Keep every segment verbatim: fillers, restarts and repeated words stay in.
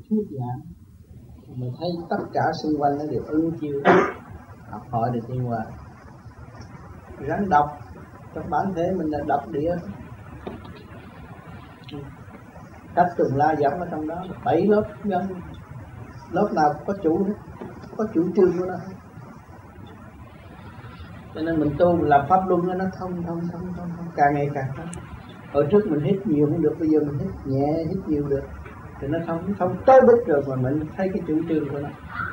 thuyết giảng, mình thấy tất cả xung quanh nó đều ứng chiếu, học hỏi được tiến hóa. Ráng đọc, trong bản thể mình là đọc địa, cách từng la dẫn ở trong đó, bảy lớp nhân, lớp nào có chủ hết, có chủ trương của nó. Cho nên mình tu, mình làm pháp luân nó thông thông thông thông thông, càng ngày càng thông. Hồi trước mình hít nhiều không được, bây giờ mình hít nhẹ, hít nhiều được, thì nó thông thông tới đích rồi mà mình thấy cái chủ trương của nó.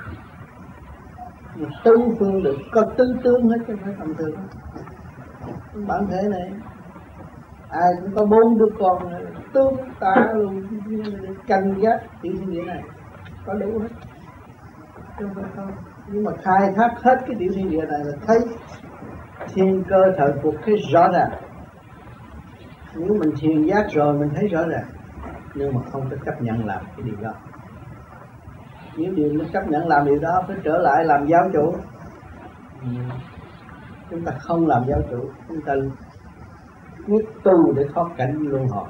Mình tứ phương được, có tứ tướng hết chứ không phải tầm thường. Bản thể này ai cũng có bốn đứa con tương ta luôn, canh gác tiểu thiên địa này có đủ hết, không phải không. Nhưng mà khai thác hết cái tiểu thiên địa này là thấy thiên cơ thời cuộc thấy rõ ràng. Nếu mình thiền giác rồi mình thấy rõ ràng, nhưng mà không có chấp nhận làm cái điều đó. Nếu điều nó chấp nhận làm điều đó phải trở lại làm giáo chủ. Ừ. Chúng ta không làm giáo chủ, chúng ta quyết tu để thoát cảnh luân hồi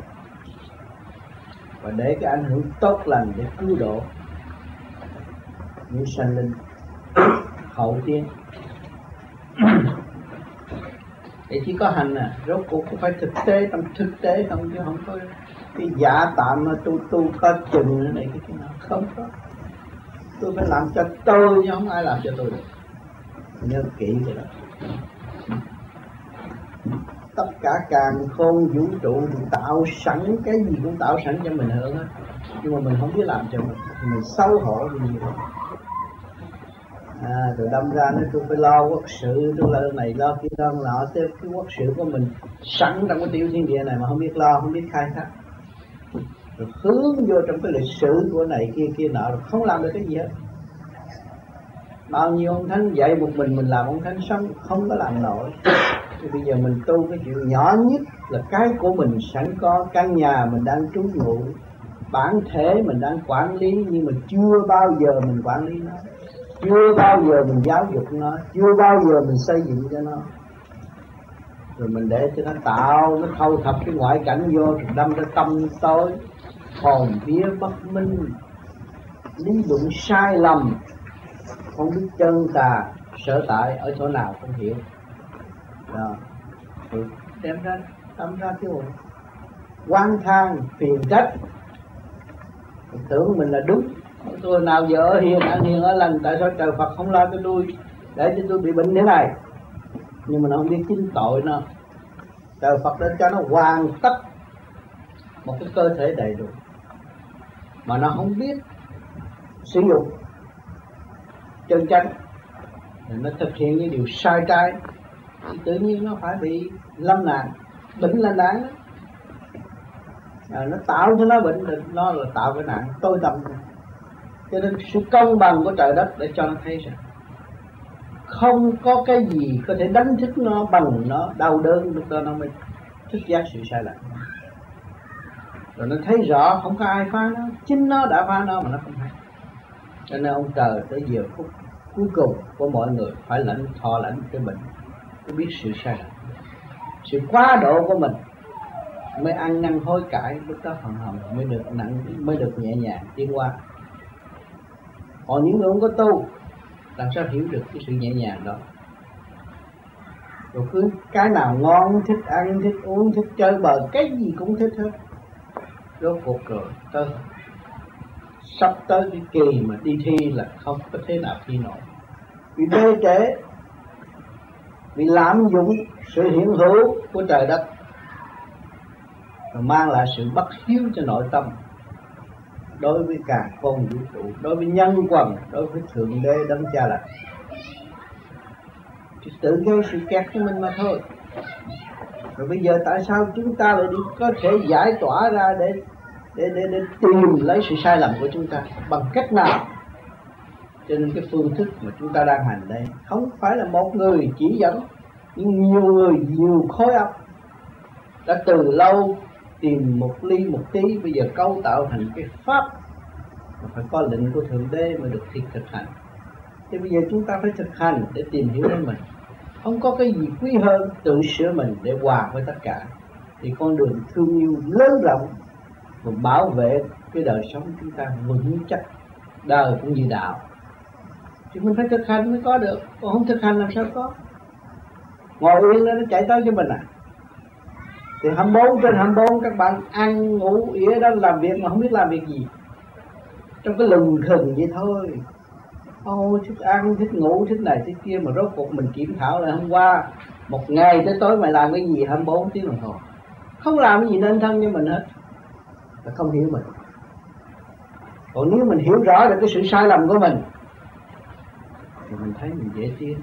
và để cái ảnh hưởng tốt lành để cứu độ những sanh linh hậu tiên. Để chỉ có hành à, rốt cuộc cũng phải thực tế, trong thực tế không, chứ không có cái giả tạm mà tu tu có chừng nữa này cái kia nào, không có. Tôi phải làm cho tôi chứ không ai làm cho tôi được. Nhớ kỹ rồi đó. Tất cả càn khôn vũ trụ thì tạo sẵn cái gì cũng tạo sẵn cho mình hưởng hết, nhưng mà mình không biết làm cho mình, mình xấu hổ vì nhiều. À, rồi đâm ra nói tôi phải lo quốc sự, tôi lo này lo kia lo nọ, tới cái quốc sự của mình sẵn trong cái tiểu thiên địa này mà không biết lo, không biết khai thác, rồi hướng vô trong cái lịch sử của này kia kia nọ, rồi không làm được cái gì hết. Bao nhiêu ông thánh dạy một mình mình làm ông thánh sống không có làm nổi. Thì bây giờ mình tu cái chuyện nhỏ nhất là cái của mình sẵn có, căn nhà mình đang trú ngụ, bản thể mình đang quản lý, nhưng mà chưa bao giờ mình quản lý nó, chưa bao giờ mình giáo dục nó, chưa bao giờ mình xây dựng cho nó. Rồi mình để cho nó tạo, nó thâu thập cái ngoại cảnh vô, rồi đâm ra tâm tối, hồn vía bất minh, lý luận sai lầm, không biết chân tà sở tại ở chỗ nào không hiểu. Đó. Rồi đem ra đâm ra cái hồn oán than phiền trách, mình tưởng mình là đúng. Tôi nào giờ ở hiền ăn hiền ở lành, tại sao trời Phật không lo cho tôi, để cho tôi bị bệnh thế này? Nhưng mà nó không biết chính tội nó. Trời Phật đã cho nó hoàn tất một cái cơ thể đầy đủ, mà nó không biết sử dụng chân chánh, nó thực hiện những điều sai trái, thì tự nhiên nó phải bị lâm nạn, bệnh là nạn đó. À, nó tạo cho nó bệnh, nó là tạo cái nạn tối tâm. Cho nên sự công bằng của trời đất để cho nó thấy rằng không có cái gì có thể đánh thức nó bằng nó đau đớn, lúc đó nó mới thức giác sự sai lầm. Rồi nó thấy rõ không có ai phá nó, chính nó đã phá nó mà nó không hay. Cho nên ông trời tới giờ phút cuối cùng của mọi người phải lãnh thọ lãnh cái bệnh, mới biết sự sai lầm, sự quá độ của mình, mới ăn năn hối cải, lúc đó phần hồng mới được nặng, mới được nhẹ nhàng tiến qua. Còn những người không có tu làm sao hiểu được cái sự nhẹ nhàng đó. Rồi cứ cái nào ngon thích ăn, thích uống, thích chơi bời, cái gì cũng thích hết. Rốt cuộc rồi tới sắp tới cái kỳ mà đi thi là không có thế nào thi nổi, vì bê trễ, vì lạm dụng sự hiện hữu của trời đất, rồi mang lại sự bất hiếu cho nội tâm, đối với càn khôn vũ trụ, đối với nhân quần, đối với thượng đế đấng cha lành, thì tự gây sự kẹt cho mình mà thôi. Rồi bây giờ tại sao chúng ta lại đi có thể giải tỏa ra để để để để tìm lấy sự sai lầm của chúng ta bằng cách nào? Cho nên cái phương thức mà chúng ta đang hành đây không phải là một người chỉ dẫn, nhưng nhiều người, nhiều khối óc đã từ lâu tìm một ly một tí, bây giờ cấu tạo thành cái pháp mà phải có lệnh của thượng đế mới được thực thực hành. Thì bây giờ chúng ta phải thực hành để tìm hiểu đến mình. Không có cái gì quý hơn tự sửa mình để hòa với tất cả. Thì con đường thương yêu lớn rộng và bảo vệ cái đời sống chúng ta vững chắc, đời cũng như đạo. Thì mình phải thực hành mới có được, còn không thực hành làm sao có. Ngồi yên đó nó chạy tới cho mình à. Thì hai mươi bốn trên hai mươi bốn các bạn ăn ngủ ỉa đó làm việc mà không biết làm việc gì, trong cái lừng khừng vậy thôi. Ô, thích ăn, thích ngủ, thích này, thích kia, mà rốt cuộc mình kiểm thảo lại hôm qua một ngày tới tối mày làm cái gì hai mươi bốn tiếng đồng hồ, không làm cái gì nên thân cho mình hết, là không hiểu mình. Còn nếu mình hiểu rõ được cái sự sai lầm của mình thì mình thấy mình dễ tiến.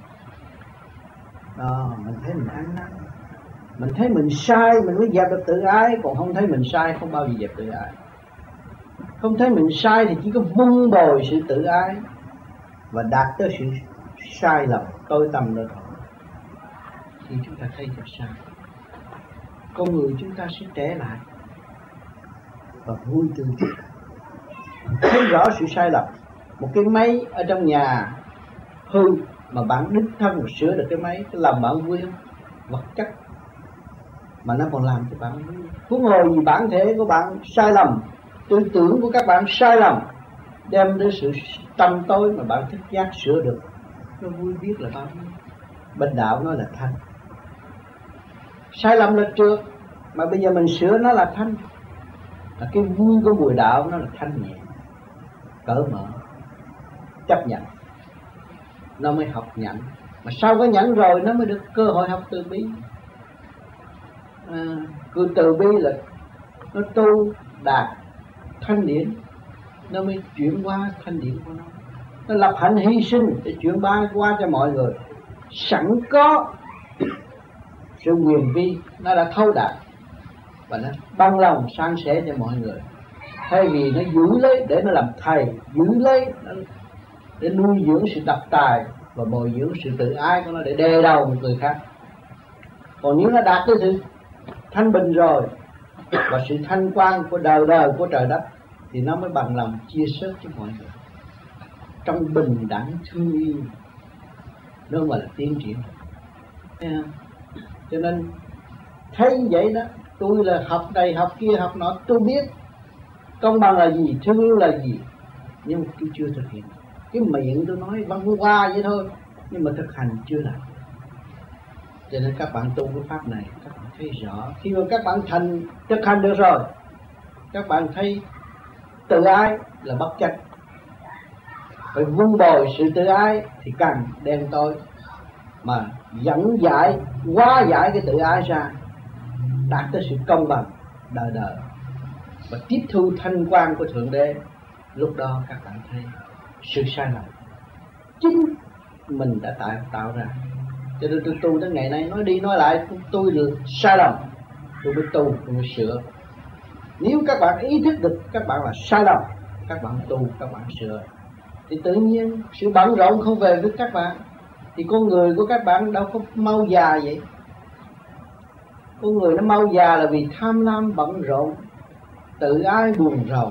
Đó, mình thấy mình ăn năn, mình thấy mình sai mình mới dẹp được tự ái, còn không thấy mình sai không bao giờ dẹp tự ái. Không thấy mình sai thì chỉ có vun bồi sự tự ái và đạt tới sự sai lầm tối tăm nữa thôi. Thì chúng ta thấy được sai, con người chúng ta sẽ trẻ lại và vui tươi. Thấy rõ sự sai lầm. Một cái máy ở trong nhà hư mà bạn đích thân mà sửa được cái máy, cái làm bạn vui không? Vật chất mà nó còn làm cho bạn vui. Huống hồ gì bản thể của bạn sai lầm, tư tưởng của các bạn sai lầm, đem đến sự tâm tối mà bạn thức giác sửa được, nó vui biết là bao nhiêu. Bên đạo nói là thanh. Sai lầm là trượt, mà bây giờ mình sửa nó là thanh. Là cái vui của mùi đạo nó là thanh nhẹ, cởi mở, chấp nhận, nó mới học nhận. Mà sau cái nhận rồi nó mới được cơ hội học từ bi. À, cứ từ bi là nó tu đạt thanh điển, nó mới chuyển qua thanh điển của nó. Nó lập hạnh hy sinh để chuyển bá qua cho mọi người. Sẵn có sự quyền vi, nó đã thấu đạt và nó bằng lòng san sẻ cho mọi người. Thay vì nó giữ lấy để nó làm thầy, giữ lấy để nuôi dưỡng sự độc tài và bồi dưỡng sự tự ái của nó để đè đầu một người khác. Còn nếu nó đạt tới sự thanh bình rồi và sự thanh quan của đời đời của trời đất thì nó mới bằng lòng chia sẻ cho mọi người trong bình đẳng thương yêu. Đó gọi là tiến triển. Cho nên thấy vậy đó, tôi là học này học kia học nọ, tôi biết công bằng là gì, thương yêu là gì, nhưng mà tôi chưa thực hiện. Cái miệng tôi nói văn hoa vậy thôi, nhưng mà thực hành chưa làm. Cho nên các bạn tu cái pháp này, các bạn thấy rõ. Khi mà các bạn thành thực hành được rồi, các bạn thấy tự ái là bất chấp. Phải vun bồi sự tự ái thì càng đen tối, mà dẫn giải, hóa giải cái tự ái ra, đạt tới sự công bằng đời đời và tiếp thu thanh quan của Thượng Đế. Lúc đó các bạn thấy sự sai lầm chính mình đã tạo, tạo ra. Cho nên tôi tu tới ngày nay nói đi nói lại tôi được sai lầm, tôi mới tu, tôi mới sửa. Nếu các bạn ý thức được các bạn là sai lầm, các bạn tu, các bạn sửa, thì tự nhiên sự bận rộn không về với các bạn. Thì con người của các bạn đâu có mau già vậy. Con người nó mau già là vì tham lam bận rộn, tự ái buồn rầu,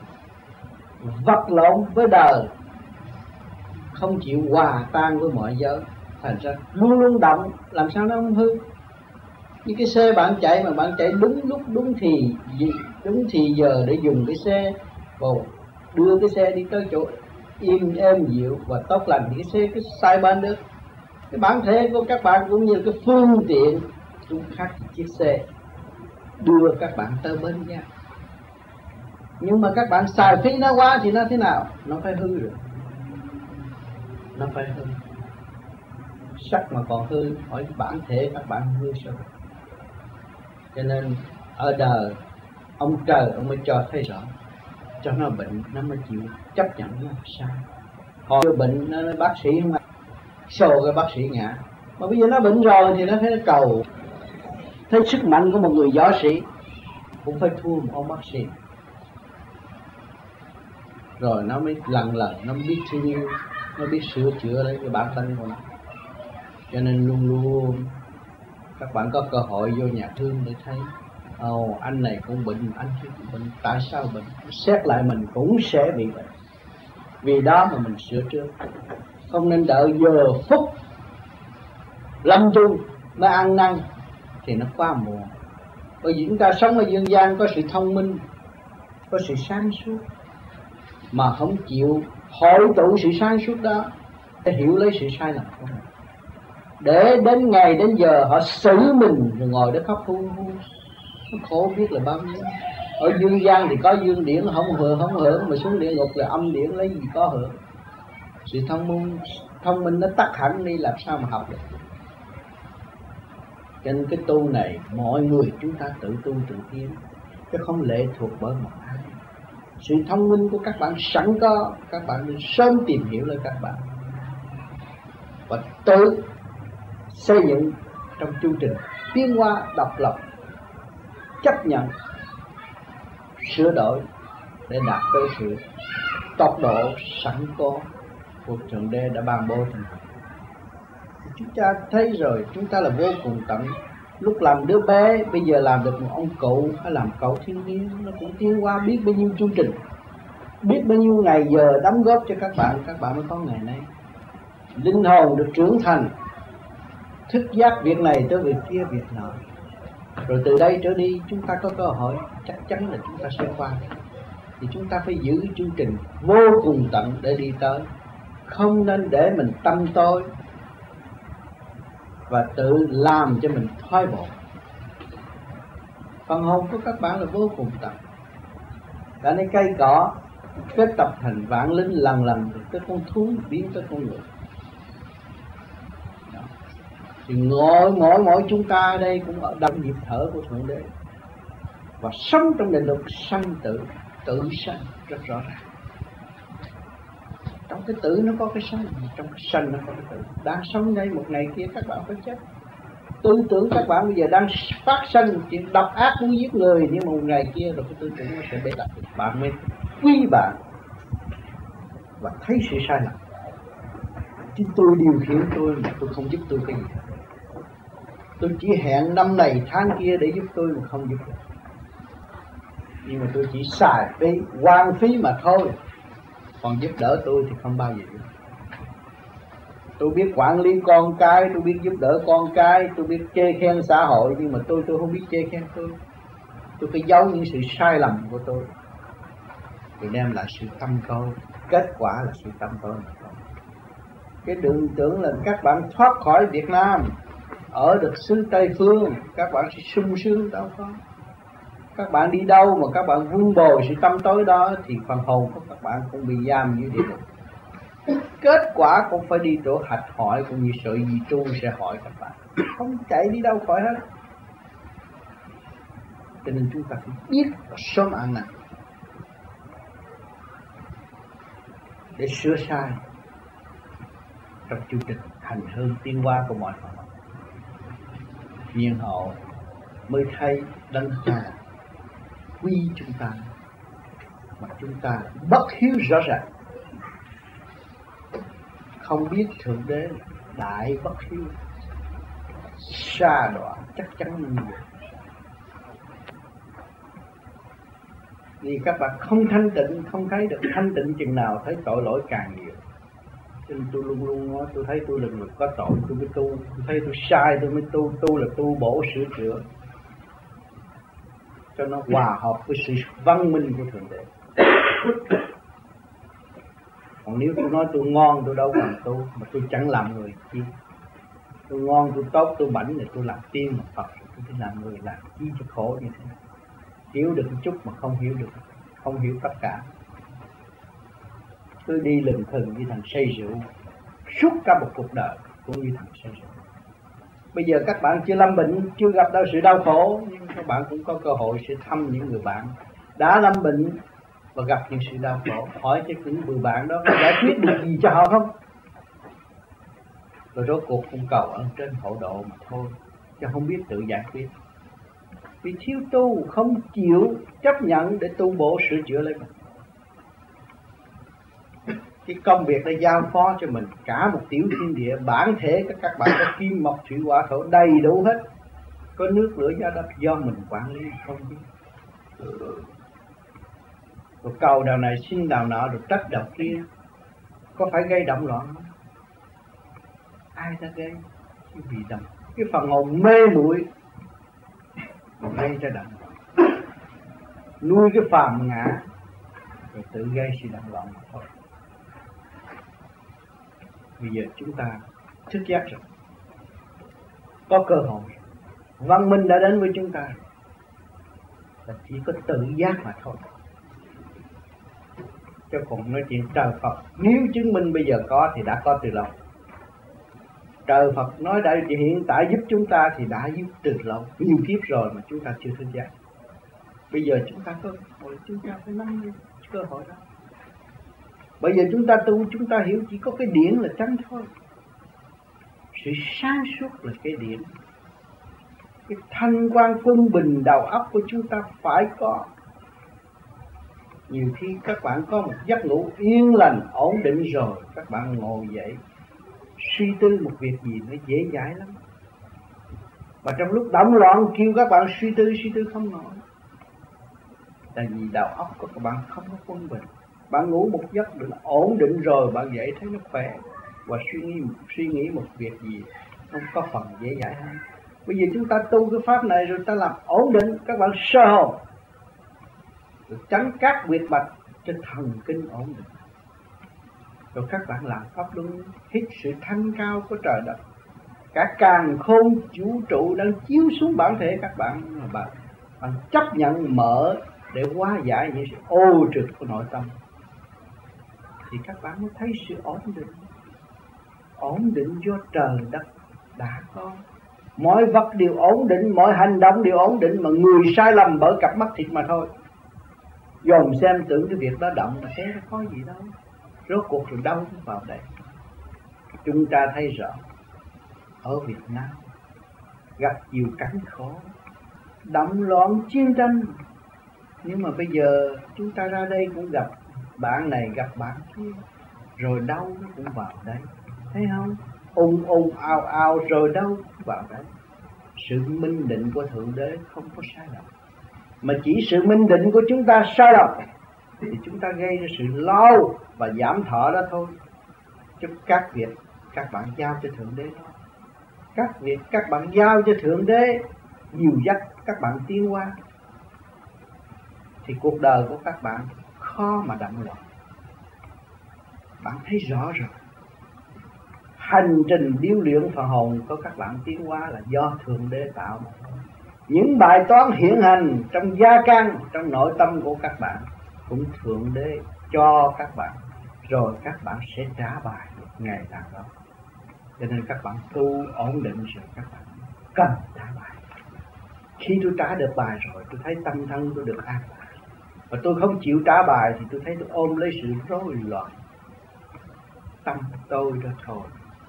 vật lộn với đời, không chịu hòa tan với mọi giới, thành ra luôn luôn động, làm sao nó không hư. Như cái xe bạn chạy mà bạn chạy đúng lúc đúng thì đúng thì giờ để dùng cái xe vào đưa cái xe đi tới chỗ im êm dịu và tốt lành, thì cái xe cứ sai bên được. Cái bản thể của các bạn cũng như cái phương tiện cũng khác chiếc xe đưa các bạn tới bên nhau. Nhưng mà các bạn xài phí nó quá thì nó thế nào? Nó phải hư rồi. Nó phải hư. Sắc mà còn hư, hỏi bản thể các bạn hư sao? Cho nên ở đời ông trời ông mới cho thấy rõ, cho nó bệnh nó mới chịu chấp nhận nó sai. Hồi bệnh nó bác sĩ không ạ, xô cái bác sĩ ngã. Mà bây giờ nó bệnh rồi thì nó thấy nó cầu, thấy sức mạnh của một người võ sĩ cũng phải thua một ông bác sĩ. Rồi nó mới lần lần nó biết thương yêu, nó biết sửa chữa lấy cái bản thân của nó. Cho nên luôn luôn các bạn có cơ hội vô nhà thương để thấy, ồ oh, anh này cũng bệnh, anh kia cũng bệnh, tại sao bệnh? Xét lại mình cũng sẽ bị bệnh. Vì đó mà mình sửa trước. Không nên đợi giờ phút lâm chung mới ăn năn thì nó quá muộn. Bởi vì chúng ta sống ở dương gian có sự thông minh, có sự sáng suốt mà không chịu hội tụ sự sáng suốt đó để hiểu lấy sự sai lầm của mình, để đến ngày đến giờ họ xử mình rồi ngồi đó khóc hu hu, nó khổ biết là bao nhiêu. Ở dương gian thì có dương điển không hưởng không hưởng, mà xuống địa ngục là âm điển, lấy gì có hưởng. Sự thông minh thông minh nó tắt hẳn đi, làm sao mà học được. Cho nên cái tu này mọi người chúng ta tự tu tự tiến, chứ không lệ thuộc bởi một ai. Sự thông minh của các bạn sẵn có, các bạn nên sớm tìm hiểu lên các bạn và tự xây dựng trong chương trình tiến hóa độc lập, chấp nhận sửa đổi để đạt tới sự tốc độ sẵn có của Thượng Đế đã ban bố cho mình. Chúng ta thấy rồi, chúng ta là vô cùng tận. Lúc làm đứa bé, bây giờ làm được một ông cụ hay làm cậu thiên niên, nó cũng tiến qua biết bao nhiêu chương trình, biết bao nhiêu ngày giờ đóng góp cho các bạn, các bạn mới có ngày nay. Linh hồn được trưởng thành, thức giác việc này tới việc kia việc nọ. Rồi từ đây trở đi chúng ta có cơ hội, chắc chắn là chúng ta sẽ qua. Thì chúng ta phải giữ chương trình vô cùng tận để đi tới. Không nên để mình tâm tối và tự làm cho mình thoái bộ. Phần hồn của các bạn là vô cùng tận. Đã nên cây cỏ kết tập thành vạn linh, lần lần từ cái con thú biến tới con người. Đó. Thì mỗi mỗi mỗi chúng ta ở đây cũng ở trong nhịp thở của Thượng Đế và sống trong định luật sanh tử, tự sanh rất rõ ràng. Trong cái tử nó có cái sanh, trong cái sanh nó có cái tử. Đang sống đây một ngày kia các bạn phải chết. Tư tưởng các bạn bây giờ đang phát sanh chuyện độc ác muốn giết người, nhưng mà một ngày kia rồi cái tư tưởng nó sẽ bế tắc. Bạn mới quý bạn và thấy sự sai lầm. Chứ tôi điều khiển tôi mà tôi không giúp tôi cái gì. Tôi chỉ hẹn năm này tháng kia để giúp tôi mà không giúp được. Nhưng mà tôi chỉ xài phí, hoang phí mà thôi. Còn giúp đỡ tôi thì không bao giờ giúp. Tôi biết quản lý con cái, tôi biết giúp đỡ con cái, tôi biết chê khen xã hội, nhưng mà tôi tôi không biết chê khen tôi. Tôi phải giấu những sự sai lầm của tôi, thì đem lại sự tâm tối. Kết quả là sự tâm tối mà thôi. Cái đừng tưởng là các bạn thoát khỏi Việt Nam, ở được xứ Tây Phương, các bạn sẽ sung sướng, đâu có. Các bạn đi đâu mà các bạn vun bồi sự tâm tối đó thì phần hồn của các bạn cũng bị giam dưới địa ngục. Kết quả cũng phải đi chỗ hạch hỏi, cũng như sợi di tru sẽ hỏi các bạn. Không chạy đi đâu khỏi hết. Cho nên chúng ta phải biết và sớm ăn năn để sửa sai trong chương trình hành hương tiến hóa của mọi phần. Nhiên hậu mới thấy đấng cha quy chúng ta, mà chúng ta bất hiếu rõ ràng, không biết Thượng Đế đại bất hiếu, sa đọa chắc chắn như vậy. Vì các bạn không thanh tịnh, không thấy được thanh tịnh chừng nào thấy tội lỗi càng nhiều. Cho nên tôi luôn luôn nói, tôi thấy tôi là người có tội tôi mới tu, tôi thấy tôi sai tôi mới tu. Tu là tu bổ sửa chữa cho nó hòa hợp với sự văn minh của Thượng Đế. Còn nếu tôi nói tôi ngon, tôi đâu còn tu, mà tôi chẳng làm người chi. Tôi ngon, tôi tốt, tôi bảnh thì tôi làm tiên mà Phật, tôi phải làm người làm chi cho khổ như thế. Hiểu được một chút mà không hiểu được, không hiểu tất cả. Tôi đi lừng thừng như thằng say rượu suốt cả một cuộc đời, cũng như thằng say rượu. Bây giờ các bạn chưa lâm bệnh, chưa gặp đau sự đau khổ, nhưng các bạn cũng có cơ hội sẽ thăm những người bạn đã lâm bệnh và gặp những sự đau khổ. Hỏi cho những người bạn đó có giải quyết được gì cho họ không? Rồi rốt cuộc cũng cầu ơn trên hộ độ mà thôi, chứ không biết tự giải quyết. Vì thiếu tu, không chịu chấp nhận để tu bổ sửa chữa lấy mình. Cái công việc đã giao phó cho mình cả một tiểu thiên địa, bản thể các các bạn có kim mộc thủy hỏa thổ đầy đủ hết, có nước lửa gió đất do mình quản lý không biết. Rồi cầu đào này xin đào nọ, rồi trách đào kia, có phải gây động loạn không? Ai đã gây? Cái vì động, cái phần hồn mê muội gây ra động loạn. nuôi cái phàm ngã, rồi tự gây sự động loạn mà thôi. Bây giờ chúng ta thức giác rồi, có cơ hội, văn minh đã đến với chúng ta, là chỉ có tự giác mà thôi. Chứ còn nói chuyện trời Phật, nếu chứng minh bây giờ có thì đã có từ lâu. Trời Phật nói đã hiện tại giúp chúng ta thì đã giúp từ lâu, nhiều kiếp rồi mà chúng ta chưa thức giác. Bây giờ chúng ta có hội, chúng ta phải nắm lấy cơ hội đó. Bây giờ chúng ta tu, chúng ta hiểu chỉ có cái điển là tránh thôi. Sự sáng suốt là cái điển. Cái thanh quan quân bình đầu óc của chúng ta phải có. Nhiều khi các bạn có một giấc ngủ yên lành, ổn định rồi, các bạn ngồi dậy suy tư một việc gì nó dễ dãi lắm. Và trong lúc động loạn kêu các bạn suy tư, suy tư không nổi. Tại vì đầu óc của các bạn không có quân bình. Bạn ngủ một giấc được ổn định rồi, bạn dậy thấy nó khỏe. Và suy nghĩ, suy nghĩ một việc gì không có phần dễ dãi hơn. Bây giờ chúng ta tu cái pháp này rồi ta làm ổn định, các bạn sơ hồn, rồi tránh các huyệt mạch cho thần kinh ổn định. Rồi các bạn làm pháp luân, hít sự thanh cao của trời đất. Cả càn khôn vũ trụ đang chiếu xuống bản thể các bạn, mà bạn, bạn chấp nhận mở để hóa giải những sự ô trực của nội tâm, thì các bạn mới thấy sự ổn định. Ổn định do trời đất đã có. Mọi vật đều ổn định, mọi hành động đều ổn định, mà người sai lầm bởi cặp mắt thịt mà thôi. Dòm xem tưởng cái việc đó động là thế nó có gì đâu. Rốt cuộc rồi đâu cũng vào đây. Chúng ta thấy rõ ở Việt Nam gặp nhiều cảnh khổ, động loạn chiến tranh. Nhưng mà bây giờ chúng ta ra đây cũng gặp bạn này gặp bạn kia, rồi đâu nó cũng vào đây. Thấy không? Ung ung ao ao rồi đâu cũng vào đây. Sự minh định của Thượng Đế không có sai lầm. Mà chỉ sự minh định của chúng ta sai lầm thì chúng ta gây ra sự lo và giảm thọ đó thôi. Chứ các việc các bạn giao cho Thượng Đế đó. Các việc các bạn giao cho Thượng Đế dìu dắt các bạn tiến qua, thì cuộc đời của các bạn khó mà động loạn. Bạn thấy rõ rồi. Hành trình điêu luyện phần hồn của các bạn tiến hóa là do Thượng Đế tạo. Những bài toán hiện hành trong gia căn, trong nội tâm của các bạn cũng Thượng Đế cho các bạn, rồi các bạn sẽ trả bài ngày nào đó. Cho nên các bạn tu ổn định rồi các bạn cần trả bài. Khi tôi trả được bài rồi, tôi thấy tâm thân tôi được an bài. Và tôi không chịu trả bài thì tôi thấy tôi ôm lấy sự rối loạn. Tâm tôi đó thôi.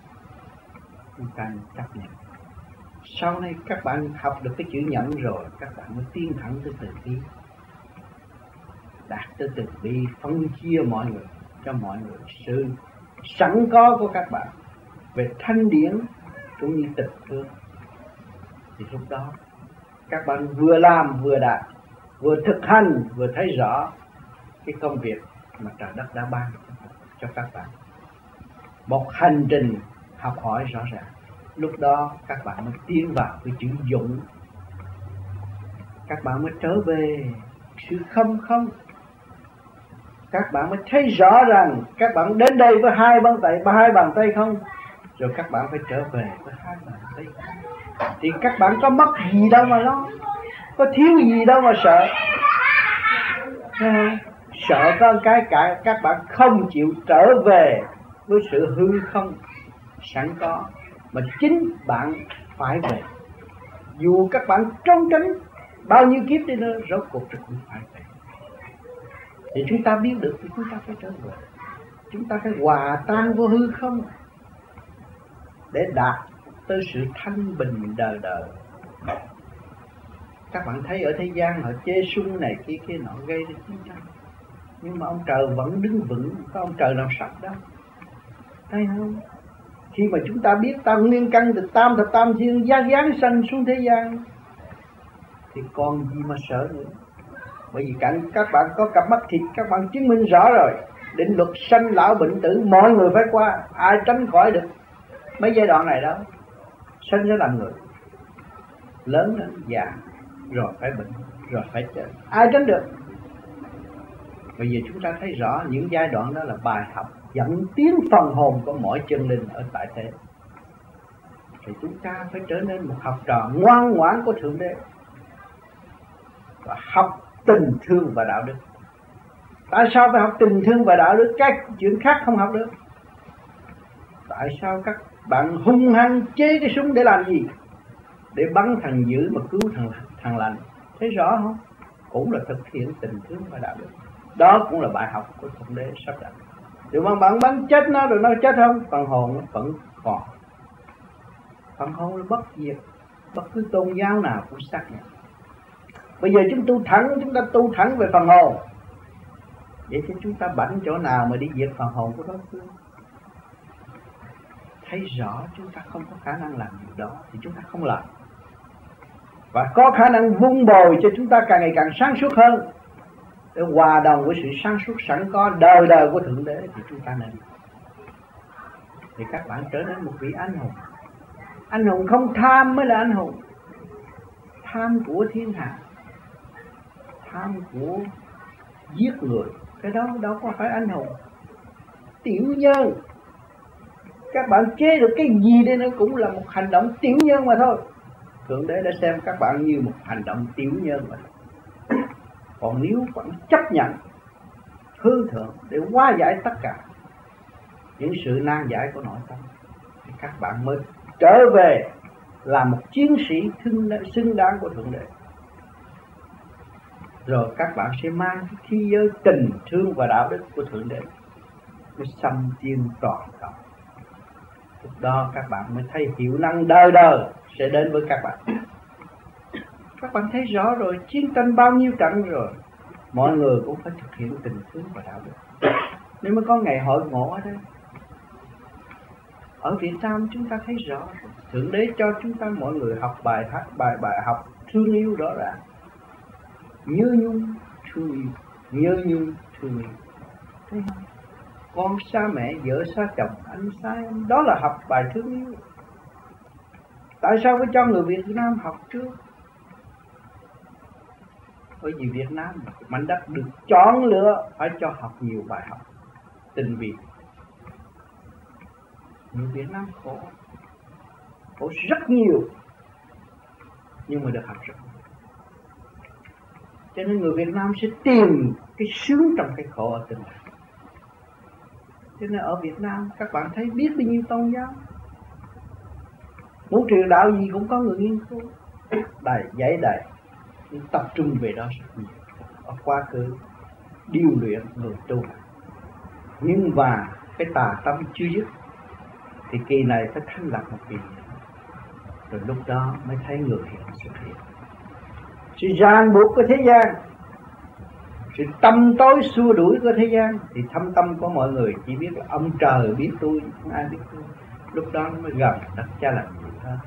Chúng ta chấp nhận. Sau này các bạn học được cái chữ nhẫn rồi, các bạn mới tiến thẳng tới từ bi. Đạt tới từ bi, phân chia mọi người, cho mọi người sự sẵn có của các bạn về thanh điển cũng như tịch thương. Thì lúc đó các bạn vừa làm vừa đạt, vừa thực hành vừa thấy rõ cái công việc mà trời đất đã ban cho các bạn. Một hành trình học hỏi rõ ràng. Lúc đó các bạn mới tiến vào cái chữ dụng. Các bạn mới trở về sự không không. Các bạn mới thấy rõ rằng các bạn đến đây với hai bàn tay, ba hai bàn tay không, rồi các bạn phải trở về với hai bàn tay. Thì các bạn có mất gì đâu mà lo, có thiếu gì đâu mà sợ. Sợ có cái cả các bạn không chịu trở về với sự hư không sẵn có, mà chính bạn phải về. Dù các bạn trốn tránh bao nhiêu kiếp đi nữa, rốt cuộc rồi cũng phải về. Thì chúng ta biết được thì chúng ta phải trở về. Chúng ta phải hòa tan vô hư không để đạt tới sự thanh bình đời đời. Các bạn thấy ở thế gian họ chê sung này kia kia nọ gây ra chiến tranh, nhưng mà ông trời vẫn đứng vững, có ông trời nào sập đâu. Thấy không? Khi mà chúng ta biết tam nguyên căn được tam thập tam thiên giáng giáng sanh xuống thế gian thì còn gì mà sợ nữa. Bởi vì cảnh các bạn có cặp mắt thịt, các bạn chứng minh rõ rồi. Định luật sanh lão bệnh tử mọi người phải qua, ai tránh khỏi được mấy giai đoạn này đâu. Sanh ra làm người, lớn lên già rồi phải bệnh, rồi phải chết, ai tránh được. Bây giờ chúng ta thấy rõ những giai đoạn đó là bài học dẫn tiến phần hồn của mỗi chân linh ở tại thế. Thì chúng ta phải trở nên một học trò ngoan ngoãn của Thượng Đế và học tình thương và đạo đức. Tại sao phải học tình thương và đạo đức? Các chuyện khác không học được. Tại sao các bạn hung hăng chế cái súng để làm gì? Để bắn thằng dữ mà cứu thằng thằng lành. Thấy rõ không? Cũng là thực hiện tình thương và đạo đức. Đó cũng là bài học của Thượng Đế sắp đặt. Nếu mà bạn bắn chết nó rồi nó chết không? Phần hồn nó vẫn còn. Phần hồn nó bất diệt. Bất cứ tôn giáo nào cũng xác nhận. Bây giờ chúng tu thẳng, chúng ta tu thẳng về phần hồn. Vậy thì chúng ta bảnh chỗ nào mà đi diệt phần hồn của đối phương? Thấy rõ chúng ta không có khả năng làm điều đó thì chúng ta không làm. Và có khả năng vun bồi cho chúng ta càng ngày càng sáng suốt hơn, để hòa đồng với sự sáng suốt sẵn có đời đời của Thượng Đế thì chúng ta nên. Thì các bạn trở nên một vị anh hùng. Anh hùng không tham mới là anh hùng. Tham của thiên hạ, tham của giết người, cái đó đâu có phải anh hùng. Tiểu nhân, các bạn chế được cái gì đây nó cũng là một hành động tiểu nhân mà thôi. Thượng Đế đã xem các bạn như một hành động tiểu nhân mà. Còn nếu vẫn chấp nhận hư thượng để hóa giải tất cả những sự nan giải của nội tâm thì các bạn mới trở về là một chiến sĩ xứng đáng của Thượng Đế. Rồi các bạn sẽ mang cái khí giới tình thương và đạo đức của Thượng Đế mới xâm chiêm toàn cầu. Lúc đó các bạn mới thấy hiệu năng đời đời sẽ đến với các bạn. Các bạn thấy rõ rồi, chiến tranh bao nhiêu trận rồi, mọi người cũng phải thực hiện tình thương và đạo đức. Nếu mà có ngày hội ngộ ở đây, ở Việt Nam chúng ta thấy rõ rồi. Thượng Đế cho chúng ta mọi người học bài hát, bài bài học thương yêu rõ ràng. Nhớ nhung thương yêu, nhớ nhung thương yêu. Thấy không? Con xa mẹ, vợ xa chồng, anh xa em, đó là học bài thương yêu. Tại sao phải cho người Việt Nam học trước? Bởi vì Việt Nam mảnh đất được chọn lựa phải cho học nhiều bài học tình Việt. Người Việt Nam khổ, khổ rất nhiều, nhưng mà được học rất nhiều. Cho nên người Việt Nam sẽ tìm cái sướng trong cái khổ ở tương lai. Cho nên ở Việt Nam các bạn thấy biết bao nhiêu tôn giáo, muốn truyền đạo gì cũng có người nghiên cứu đầy giấy đầy, nhưng tập trung về đó rất nhiều. Ở quá khứ điêu luyện người tu, nhưng mà cái tà tâm chưa dứt thì kỳ này phải thành lập một kỳ, rồi lúc đó mới thấy người hiện xuất hiện. Sự ràng buộc của thế gian, sự tâm tối xua đuổi của thế gian thì thâm tâm của mọi người chỉ biết là ông trời biết tôi, không ai biết tôi. Lúc đó nó mới gần đất cha làm gì hơn.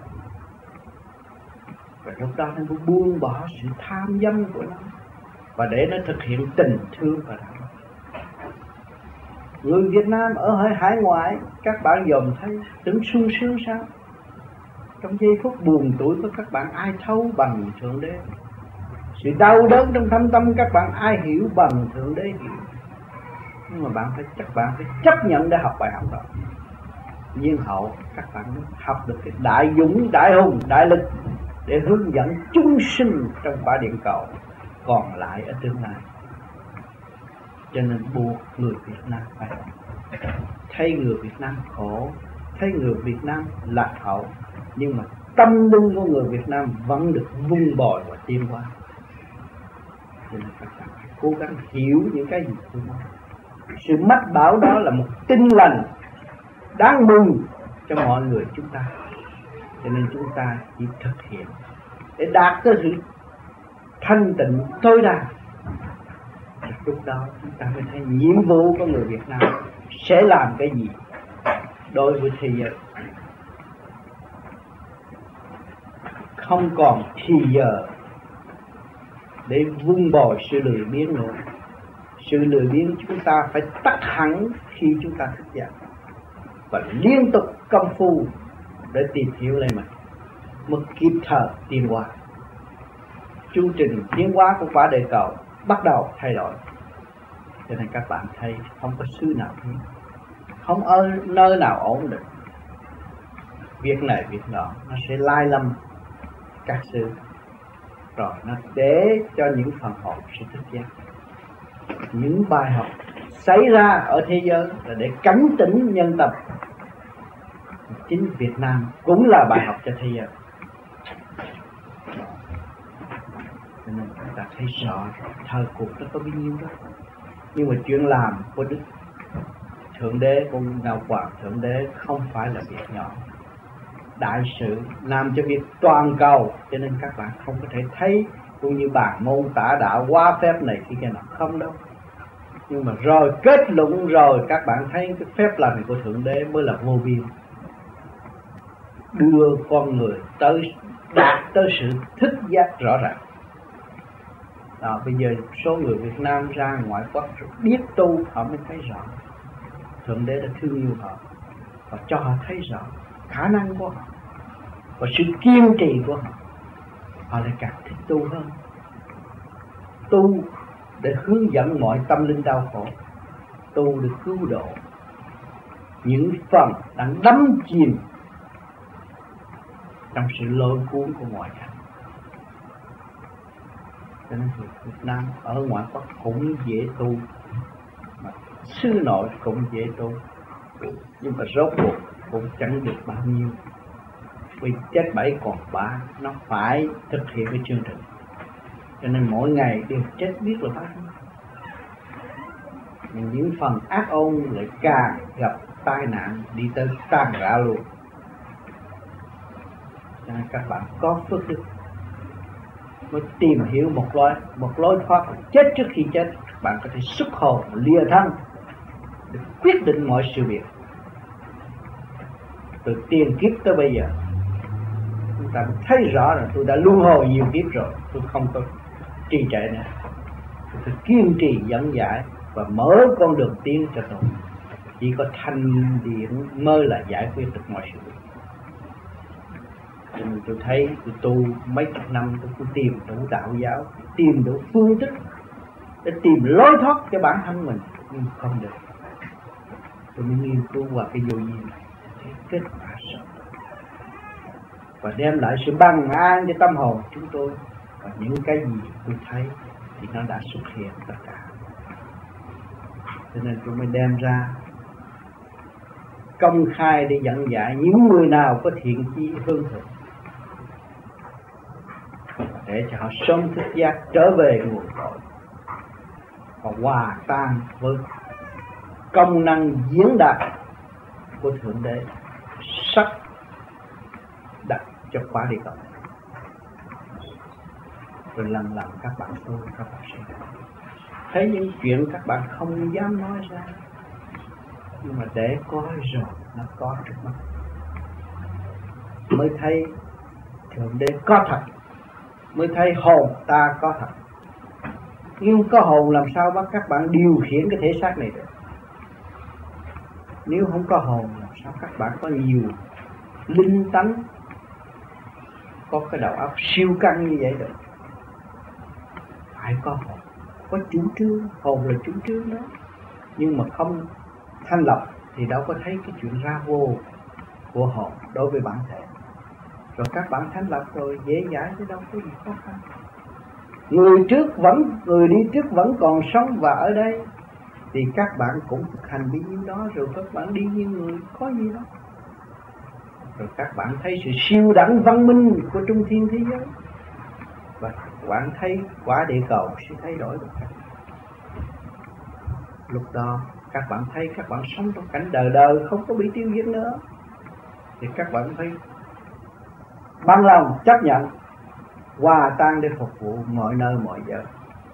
Và lúc đó nó mới buông bỏ sự tham dâm của nó và để nó thực hiện tình thương và đạo đức. Người Việt Nam ở hải ngoại các bạn dòm thấy tưởng sung sướng sao? Trong giây phút buồn tuổi của các bạn ai thấu bằng Thượng Đế? Sự đau đớn trong thâm tâm các bạn ai hiểu bằng Thượng Đế hiểu? Nhưng mà bạn phải chắc bạn phải chấp nhận để học bài học đó. Nhiên hậu các bạn học được cái đại dũng, đại hùng, đại lực để hướng dẫn chúng sinh trong quả điện cầu còn lại ở tương lai. Cho nên buộc người Việt Nam phải thấy người Việt Nam khổ, thấy người Việt Nam lạc hậu, nhưng mà tâm linh của người Việt Nam vẫn được vun bồi và tiến hóa. Cho nên các bạn phải cố gắng hiểu những cái gì tôi nói. Sự mách bảo đó là một tin lành đáng mừng cho mọi người chúng ta. Cho nên chúng ta chỉ thực hiện để đạt tới sự thanh tịnh tối đa. Lúc đó chúng ta mới thấy nhiệm vụ của người Việt Nam sẽ làm cái gì đối với thế giới. Không còn thì giờ để vun bồi sự lười biếng nữa. Sự lười biếng chúng ta phải tắt hẳn khi chúng ta thức dậy và liên tục công phu để tìm hiểu lên mình mới kịp thời tiến hóa. Chu trình tiến hóa của quả địa cầu bắt đầu thay đổi. Cho nên các bạn thấy không có xứ nào hết, không ở nơi nào ổn định. Việc này việc nọ nó sẽ lai lâm các xứ, rồi nó để cho những phần hồn sẽ thức giác. Những bài học xảy ra ở thế giới là để cảnh tỉnh nhân tâm. Chính Việt Nam cũng là bài học cho thế giới. Cho nên chúng ta thấy rõ thời cuộc nó có bao nhiêu đó. Nhưng mà chuyện làm của Đức Thượng Đế cũng Ngọc Hoàng Thượng Đế không phải là việc nhỏ. Đại sự làm cho việc toàn cầu, cho nên các bạn không có thể thấy cũng như bản môn tả đạo quá phép này khi cái nào không đâu. Nhưng mà rồi kết luận rồi các bạn thấy cái phép lành của Thượng Đế mới là vô biên, đưa con người tới đạt tới sự thức giác rõ ràng. Đó, bây giờ số người Việt Nam ra ngoại quốc biết tu họ mới thấy rõ Thượng Đế đã thương yêu họ và cho họ thấy rõ khả năng của họ và sự kiên trì của họ. Họ lại càng thích tu hơn, tu để hướng dẫn mọi tâm linh đau khổ, tu để cứu độ những phần đang đắm chìm trong sự lôi cuốn của ngoại cảnh. Cho nên Việt Nam ở ngoại quốc cũng dễ tu, mà xứ nội cũng dễ tu, nhưng mà rốt cuộc cũng chẳng được bao nhiêu. Vì chết bảy còn ba, nó phải thực hiện cái chương trình, cho nên mỗi ngày đều chết biết là bao nhiêu. Nhưng những phần ác ôn lại càng gặp tai nạn đi tới tan rã luôn. Cho nên các bạn có phước đức mới tìm hiểu một lối một lối thoát. Chết trước khi chết bạn có thể xuất hồn lìa thân để quyết định mọi sự việc. Từ tiền kiếp tới bây giờ chúng ta thấy rõ là tôi đã luân hồi nhiều kiếp rồi, tôi không có trì trệ nữa. Tôi phải kiên trì dẫn giải và mở con đường tiến cho tôi. Chỉ có thanh điển mới là giải quyết được mọi sự việc. Cho nên tôi thấy tôi tu mấy chục năm, tôi cũng tìm đủ đạo giáo, tìm đủ phương thức để tìm lối thoát cho bản thân mình, nhưng không được. Tôi mới nghiên cứu qua cái vô vi này, thấy kết quả sống và đem lại sự bằng an cho tâm hồn chúng tôi. Và những cái gì tôi thấy thì nó đã xuất hiện tất cả. Cho nên tôi mới đem ra công khai để dẫn dạy những người nào có thiện chí hương thượng, để cho họ sớm thức giác trở về nguồn cội và hòa tan với công năng diễn đạt của Thượng Đế sắp đặt cho quả địa cầu. Rồi lần lần các bạn tu, các bạn sẽ thấy những chuyện các bạn không dám nói ra, nhưng mà để có rồi nó có trước mắt, mới thấy Thượng Đế có thật, mới thấy hồn ta có thật. Nhưng có hồn làm sao bắt các bạn điều khiển cái thể xác này được? Nếu không có hồn làm sao các bạn có nhiều linh tánh, có cái đầu óc siêu căng như vậy được? Phải có hồn, có chủ trương, hồn là chủ trương đó. Nhưng mà không thanh lập thì đâu có thấy cái chuyện ra vô của hồn đối với bản thể. Rồi các bạn thanh lập rồi dễ dãi chứ đâu có gì khó khăn. Người trước vẫn, người đi trước vẫn còn sống và ở đây, thì các bạn cũng thực hành bấy nhiêu đó, rồi các bạn đi như người có gì đó. Rồi các bạn thấy sự siêu đẳng văn minh của trung thiên thế giới, và các bạn thấy quả địa cầu sẽ thay đổi được. Lúc đó các bạn thấy các bạn sống trong cảnh đời đời không có bị tiêu diệt nữa, thì các bạn thấy bằng lòng chấp nhận hòa tan để phục vụ mọi nơi mọi giờ,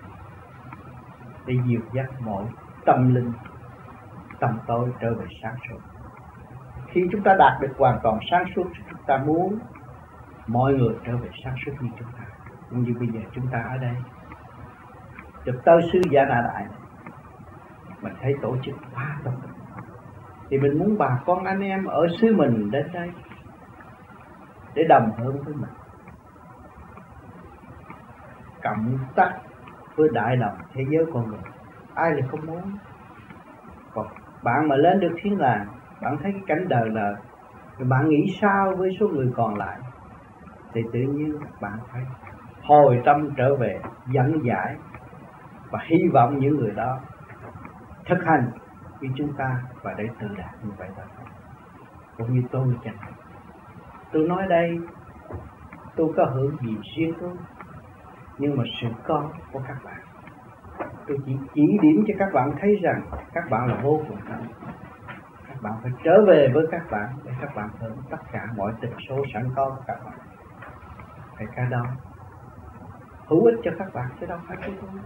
để dìu dắt mọi tâm linh tâm tối trở về sáng suốt. Khi chúng ta đạt được hoàn toàn sáng suốt, chúng ta muốn mọi người trở về sáng suốt như chúng ta, cũng như bây giờ chúng ta ở đây được tới xứ Giả Na Đại này, mình thấy tổ chức quá tốt, thì mình muốn bà con anh em ở xứ mình đến đây để đồng hưởng với mình, cộng tác với đại đồng thế giới con người, ai lại không muốn. Còn bạn mà lên được thiên đàng, bạn thấy cái cảnh đời đời, rồi bạn nghĩ sao với số người còn lại, thì tự nhiên bạn phải hồi tâm trở về dẫn giải, và hy vọng những người đó thực hành như chúng ta và để tự đạt như vậy thôi. Cũng như tôi chẳng, tôi nói đây tôi có hưởng gì riêng tôi, nhưng mà sự có của các bạn, tôi chỉ chỉ điểm cho các bạn thấy rằng các bạn là vô cùng mạnh. Các bạn phải trở về với các bạn để các bạn hưởng tất cả mọi tịch số sẵn có của các bạn. Cái cái đó hữu ích cho các bạn chứ đâu phải cho tôi.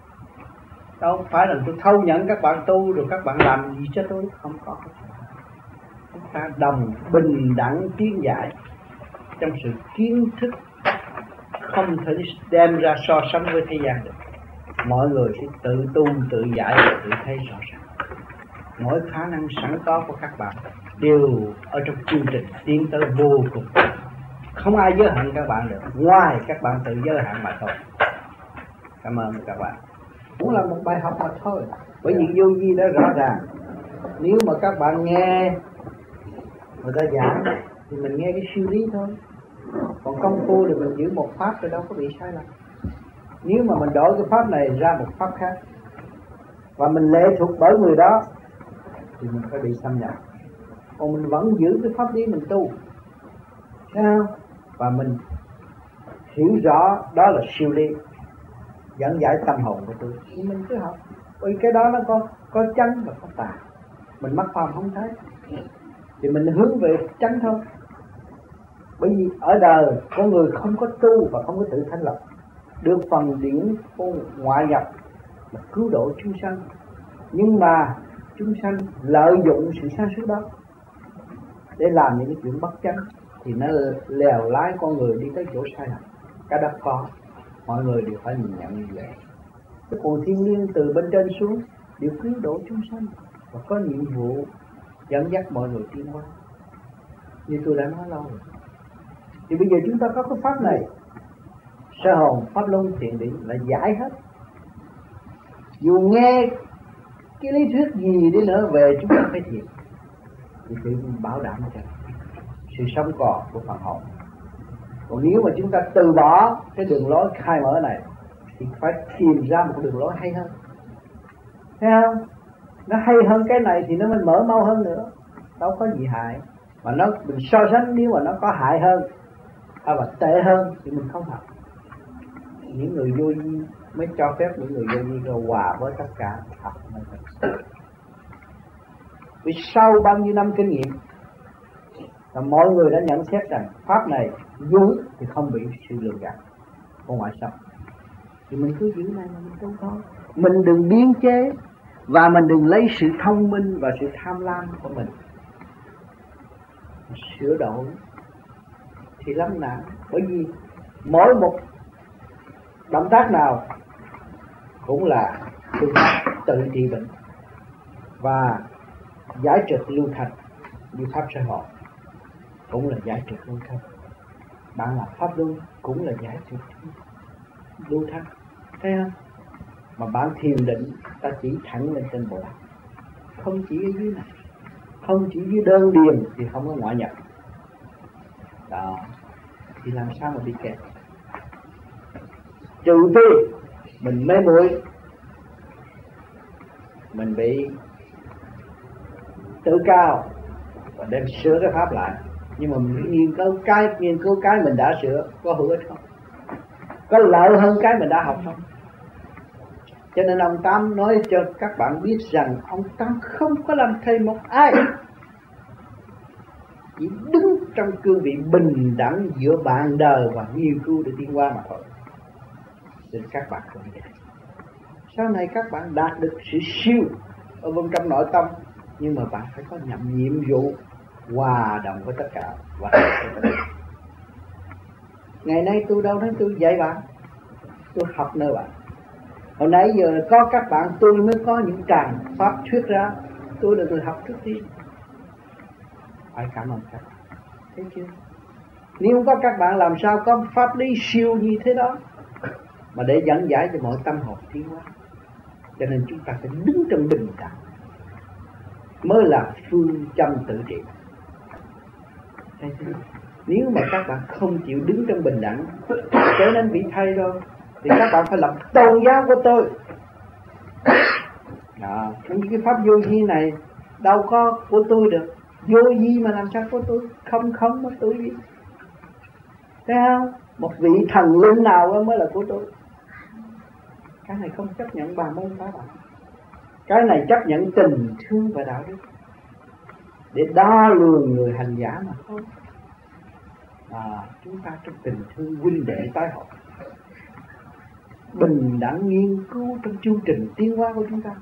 Đâu phải là tôi thâu nhận các bạn tu rồi các bạn làm gì cho tôi, không có. Chúng ta đồng bình đẳng tiến giải trong sự kiến thức, không thể đem ra so sánh với thế gian được. Mọi người sẽ tự tu, tự giải và tự thấy rõ ràng. Mỗi khả năng sẵn có của các bạn đều ở trong chương trình tiến tới vô cùng. Không ai giới hạn các bạn được, ngoài các bạn tự giới hạn mà thôi. Cảm ơn các bạn. Cũng là một bài học mà thôi. Bởi vì vô vi đã rõ ràng. Nếu mà các bạn nghe người ta giảng thì mình nghe cái siêu lý thôi. Còn công phu thì mình giữ một pháp thì đâu có bị sai lầm. Nếu mà mình đổi cái pháp này ra một pháp khác và mình lệ thuộc bởi người đó thì mình phải bị xâm nhập. Còn mình vẫn giữ cái pháp lý mình tu, thấy không? Và mình hiểu rõ đó là siêu lý dẫn giải tâm hồn của tôi, thì mình cứ học. Vì cái đó nó có có chánh và có tà. Mình mắc phàm không thấy thì mình hướng về chánh thôi. Bởi vì ở đời con người không có tu và không có tự thanh lập, được phần điển ngoại nhập là cứu độ chúng sanh, nhưng mà chúng sanh lợi dụng sự sáng suốt đó để làm những cái chuyện bất chánh thì nó lèo lái con người đi tới chỗ sai lầm. Cái đó có, mọi người đều phải nhìn nhận như vậy. Còn thiên liêng từ bên trên xuống đều cứu độ chúng sanh và có nhiệm vụ dẫn dắt mọi người tiến hóa, như tôi đã nói lâu rồi. Thì bây giờ chúng ta có cái pháp này, sơ hồn, pháp luân, thiền định là giải hết. Dù nghe cái lý thuyết gì đi nữa về chúng ta phải thiền thì tự bảo đảm cho sự sống còn của phần hồn. Còn nếu mà chúng ta từ bỏ cái đường lối khai mở này thì phải tìm ra một đường lối hay hơn, thấy không? Nó hay hơn cái này thì nó mới mở mau hơn nữa, đâu có gì hại. Mà nó mình so sánh, nếu mà nó có hại hơn hay là tệ hơn thì mình không học. Những người vô vi mới cho phép những người vô vi rồi hòa với tất cả học. Vì sau bao nhiêu năm kinh nghiệm là mọi người đã nhận xét rằng pháp này vui thì không bị sự lừa gạt của ngoại xâm, thì mình cứ giữ này mà mình tu thôi. Mình đừng biến chế và mình đừng lấy sự thông minh và sự tham lam của mình sửa đổi thì lắm nạn. Bởi vì mỗi một động tác nào cũng là phương pháp tự trị bệnh và giải trượt lưu thanh. Như pháp sơ hồn cũng là giải trượt lưu thanh, bạn làm pháp luân cũng là giải trượt lưu thanh, thấy không? Mà bạn thiền định ta chỉ thẳng lên trên bộ, không chỉ ở dưới này, không chỉ dưới đơn điền thì không có ngoại nhập đó, thì làm sao mà bị kẹt. Trừ phi mình mê muội, mình bị tự cao và đem sửa cái pháp lại. Nhưng mà mình nghiên cứu cái nghiên cứu cái mình đã sửa có hữu ích không? Có lợi hơn cái mình đã học không? Cho nên ông Tám nói cho các bạn biết rằng ông Tám không có làm thầy một ai, chỉ đứng trong cương vị bình đẳng giữa bạn đời và nghiên cứu để tiến hóa mà thôi. Nên các bạn cũng vậy. Sau này các bạn đạt được sự siêu ở bên trong nội tâm, nhưng mà bạn phải có nhậm nhiệm vụ hòa đồng với tất cả. Và ngày nay tôi đâu nói tôi dạy bạn, tôi học nơi bạn. Hồi nãy giờ có các bạn tôi mới có những tràng pháp thuyết ra, tôi là người học trước tiên. Phải cảm ơn các bạn, thấy chưa? Nếu không có các bạn làm sao có pháp lý siêu như thế đó mà để dẫn giải cho mọi tâm hồn tiến hóa. Cho nên chúng ta phải đứng trong bình đẳng mới là phương châm tự trị. Nếu mà các bạn không chịu đứng trong bình đẳng trở nên vị thầy rồi thì các bạn phải lập tôn giáo của tôi. Đó, những cái pháp vô vi này đâu có của tôi được. Vô vi mà làm sao của tôi? Không không mới tôi gì. Thấy không? Một vị thần linh nào mới là của tôi. Cái này không chấp nhận bà môn phá bạn. Cái này chấp nhận tình thương và đạo đức để đo lường người hành giả mà thôi. À, chúng ta trong tình thương huynh đệ tái hợp, bình đẳng nghiên cứu trong chương trình tiến hóa của chúng ta.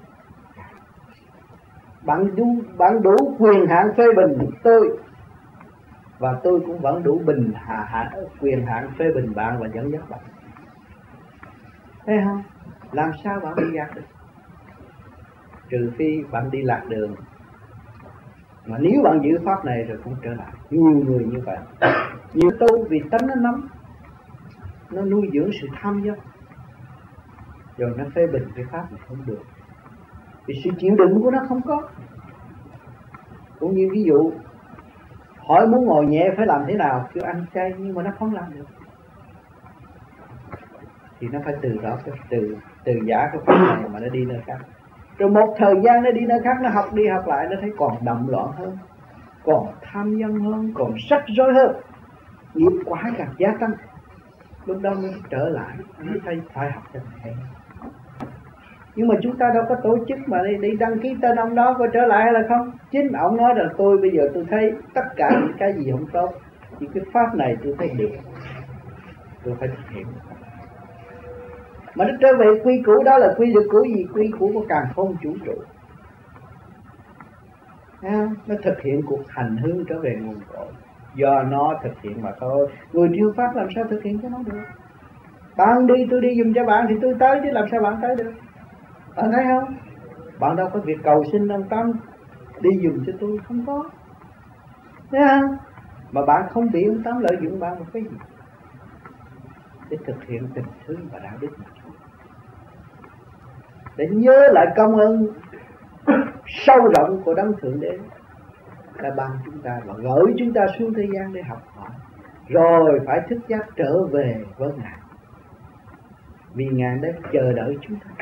Bạn đủ, bạn đủ quyền hạn phê bình tôi, và tôi cũng vẫn đủ bình hạ, hạ, quyền hạn phê bình bạn và dẫn dắt bạn. Thấy không? Làm sao bạn đi gạt được? Trừ phi bạn đi lạc đường. Mà nếu bạn giữ pháp này rồi cũng trở lại. Nhiều người như vậy. Nhiều tu vì tánh nó nắm, nó nuôi dưỡng sự tham dâm, rồi nó phê bình cái pháp này không được, vì sự chịu đựng của nó không có. Cũng như ví dụ hỏi muốn ngồi nhẹ phải làm thế nào, kêu ăn chay nhưng mà nó không làm được, thì nó phải từ đó từ từ giả cái pháp này mà nó đi nơi khác. Rồi một thời gian nó đi nơi khác, nó học đi học lại, nó thấy còn đậm loạn hơn, còn tham dâm hơn, còn rắc rối hơn, nghiệp quả càng gia tăng. Lúc đó mới trở lại, mới thấy phải học cho thầy. Nhưng mà chúng ta đâu có tổ chức mà đi, đi đăng ký tên ông đó có trở lại hay là không. Chính ông nói là tôi bây giờ tôi thấy tất cả những cái gì không tốt, thì cái pháp này tôi thấy được, tôi phải thực hiện. Mà nó trở về quy củ đó là quy được củ gì? Quy củ của càn khôn vũ trụ. Nó thực hiện cuộc hành hương trở về nguồn cội, do nó thực hiện mà thôi. Người triêu pháp làm sao thực hiện cho nó được? Bạn đi tôi đi dùm cho bạn thì tôi tới, chứ làm sao bạn tới được? Bạn thấy không? Bạn đâu có việc cầu xin ông Tâm đi dùm cho tôi, không có. Thấy không? Mà bạn không bị ông Tâm lợi dụng bạn một cái gì để thực hiện tình thương và đạo đức mà thôi. Để nhớ lại công ơn sâu rộng của Đấng Thượng Đế đã ban chúng ta và gửi chúng ta xuống thế gian để học hỏi, rồi phải thức giác trở về với Ngài, vì Ngài đã chờ đợi chúng ta.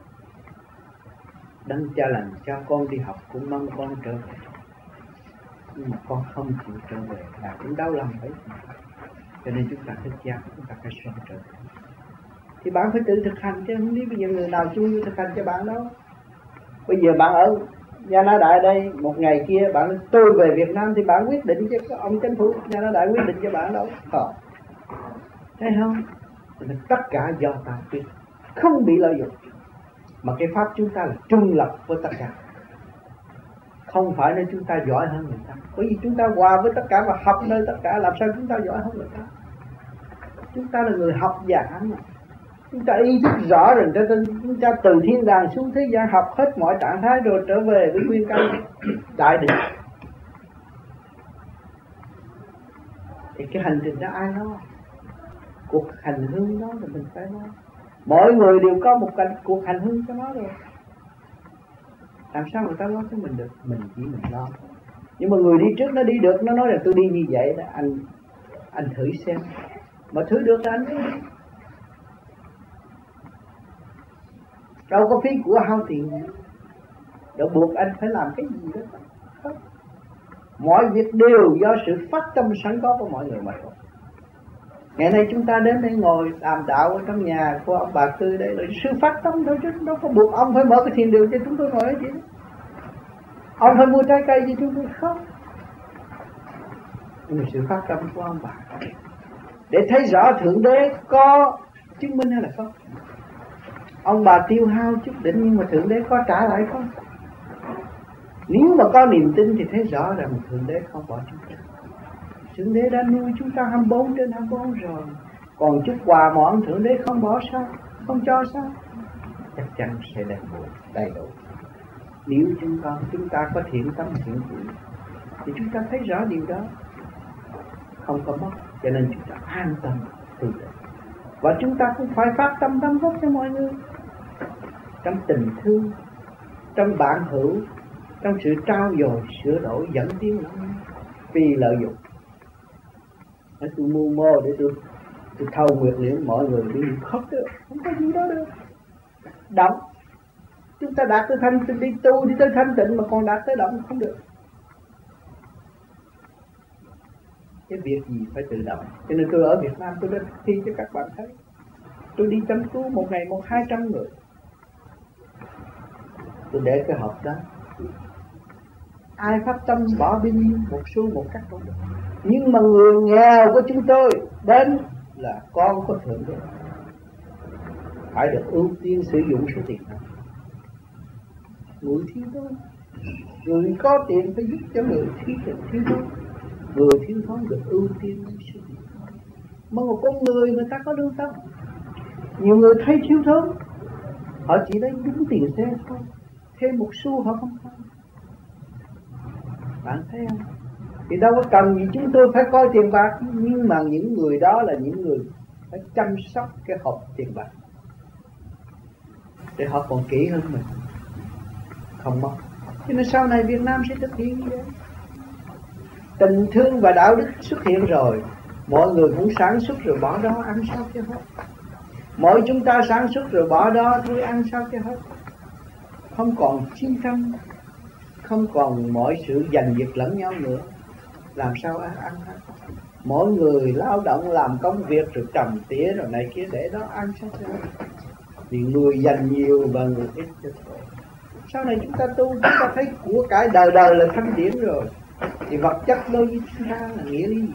Đấng Cha lành cho con đi học cũng mong con trở về, nhưng mà con không chịu trở về là cũng đau lòng đấy. Cho nên chúng ta thức giác, chúng ta phải xoay trở về. Thì bạn phải tự thực hành, chứ không biết bây giờ người nào chui thực hành cho bạn đâu. Bây giờ bạn ở Gia Na Đại đây, một ngày kia bạn nói tôi về Việt Nam thì bạn quyết định, chứ ông chính phủ Gia Na Đại quyết định cho bạn đâu. Không. Thấy không? Nên tất cả do ta quyết, không bị lợi dụng. Mà cái pháp chúng ta là trung lập với tất cả, không phải nên chúng ta giỏi hơn người ta. Bởi vì chúng ta hòa với tất cả và học nơi tất cả, làm sao chúng ta giỏi hơn người ta? Chúng ta là người học giả mà. Chúng ta ý thức rõ rồi, chúng ta từ thiên đàng xuống thế gian học hết mọi trạng thái rồi trở về với nguyên căn đại định. Thì cái hành trình đó ai lo? Cuộc hành hương đó là mình phải lo. Mọi người đều có một cảnh, cuộc hành hương cho nó rồi. Làm sao người ta lo cho mình được? Mình chỉ mình lo. Nhưng mà người đi trước nó đi được, nó nói là tôi đi như vậy đó, anh anh thử xem. Mà thử được là anh đi. Đâu có phí của hao tiền gì, đâu buộc anh phải làm cái gì đó. Không. Mọi việc đều do sự phát tâm sẵn có của mọi người mà thôi. Ngày nay chúng ta đến đây ngồi đàm đạo ở trong nhà của ông bà Tư đây là sự phát tâm thôi, chứ đâu có buộc ông phải mở cái thiền đường cho chúng tôi ngồi ở gì. Ông phải mua trái cây cho chúng tôi không. Nhưng mà sự phát tâm của ông bà để thấy rõ Thượng Đế có chứng minh hay là không. Ông bà tiêu hao chút đỉnh nhưng mà Thượng Đế có trả lại không? Nếu mà có niềm tin thì thấy rõ rằng Thượng Đế không bỏ chúng ta. Thượng Đế đã nuôi chúng ta hai mươi bốn trên hai mươi bốn rồi. Còn chút quà mọn Thượng Đế không bỏ sao? Không cho sao? Chắc chắn sẽ đầy đủ, đầy đủ. Nếu chúng ta, chúng ta có thiện tâm thiện nguyện thì chúng ta thấy rõ điều đó, không có mất. Cho nên chúng ta an tâm tu tập. Và chúng ta cũng phải phát tâm đóng góp cho mọi người. trong tình thương, trong bạn hữu, trong sự trao dồi, sửa đổi, dẫn tiến lẫn nhau, vì lợi dụng. Để tôi mưu mô, để tôi tôi thâu nguyệt liễm mọi người đi không được, không có gì đó được. Động, chúng ta đạt tới thanh tịnh, đi tu đi tới thanh tịnh mà còn đạt tới động không được. Cái việc gì phải tự động. Cho nên tôi ở Việt Nam tôi đã thi cho các bạn thấy. Tôi đi chăm cứu một ngày một hai trăm người. Tôi để cái hộp đó. Ai phát tâm bỏ binh một xu một cắt không được. Nhưng mà người nghèo của chúng tôi đến là con có thượng đế, phải được ưu tiên sử dụng số tiền đó. Người thiếu thốn, người có tiền phải giúp cho người thiếu thiếu thốn, người thiếu thốn được ưu tiên số tiền. Mà một con người người ta có lương tâm. Nhiều người thấy thiếu thốn, họ chỉ lấy đúng tiền xe thôi, thêm một xu họ không có. Bạn thấy không? Thì đâu có cần gì chúng tôi phải coi tiền bạc. Nhưng mà những người đó là những người phải chăm sóc cái hộp tiền bạc để họ còn kỹ hơn mình, không mất. Cho nên sau này Việt Nam sẽ thực hiện như vậy. Tình thương và đạo đức xuất hiện rồi, mọi người cũng sản xuất rồi bỏ đó ăn sao cho hết. Mỗi chúng ta sản xuất rồi bỏ đó thôi ăn sao cho hết. Không còn chiến tranh, không còn mọi sự giành giật lẫn nhau nữa. Làm sao ăn ăn hết. Mỗi người lao động làm công việc rồi trồng tỉa rồi này kia để đó ăn sao cho hết. Thì người dành nhiều và người ít cho thôi. Sau này chúng ta tu, chúng ta thấy của cải đời đời là thanh điển rồi, thì vật chất đối với chúng ta là nghĩa lý gì?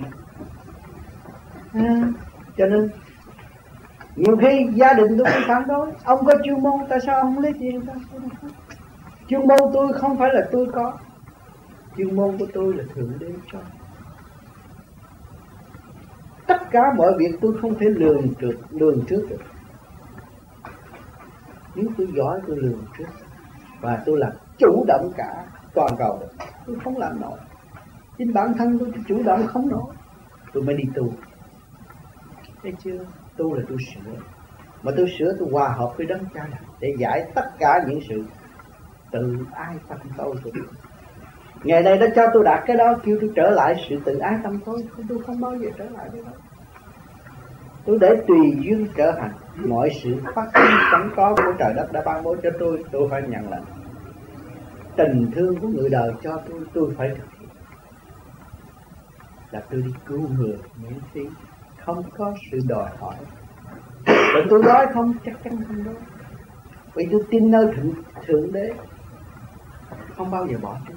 À, cho nên nhiều khi gia đình tôi cũng phản đối. Ông có chuyên môn, tại sao ông không lấy tiền ra? Chuyên môn tôi không phải là tôi có, chuyên môn của tôi là Thượng Đế cho. Tất cả mọi việc tôi không thể lường trước, lường trước được. Nếu tôi giỏi tôi lường trước, và tôi làm chủ động cả toàn cầu được. Tôi không làm nổi. Chính bản thân tôi, tôi chủ động không nổi. Tôi mới đi tu. Thấy chưa? Tu là tôi sửa. Mà tôi sửa tôi hòa hợp với đấng Cha Lành để giải tất cả những sự tự ái tâm tôi. Ngày nay đã cho tôi đạt cái đó, kêu tôi trở lại sự tự ái tâm tôi. Tôi không bao giờ trở lại cái đó. Tôi để tùy duyên trở hành. Mọi sự phát sinh sẵn có của trời đất đã ban bố cho tôi, tôi phải nhận lãnh. Tình thương của người đời cho tôi, tôi phải thực hiện. Là tôi đi cứu người miễn phí, không có sự đòi hỏi. Và tôi nói không, chắc chắn không đó. Vì tôi tin nơi thượng, thượng Đế, không bao giờ bỏ chúng.